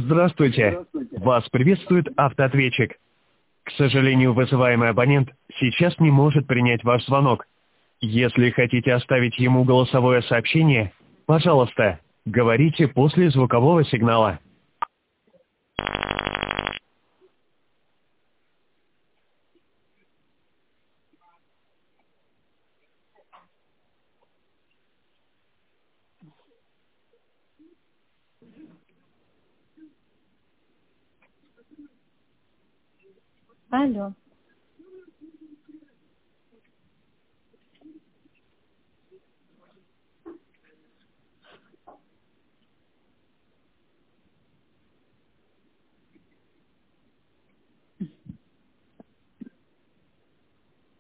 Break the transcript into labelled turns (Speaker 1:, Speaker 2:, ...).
Speaker 1: Здравствуйте. Вас приветствует автоответчик. К сожалению, вызываемый абонент сейчас не может принять ваш звонок. Если хотите оставить ему голосовое сообщение, пожалуйста, говорите после звукового сигнала.
Speaker 2: Алло.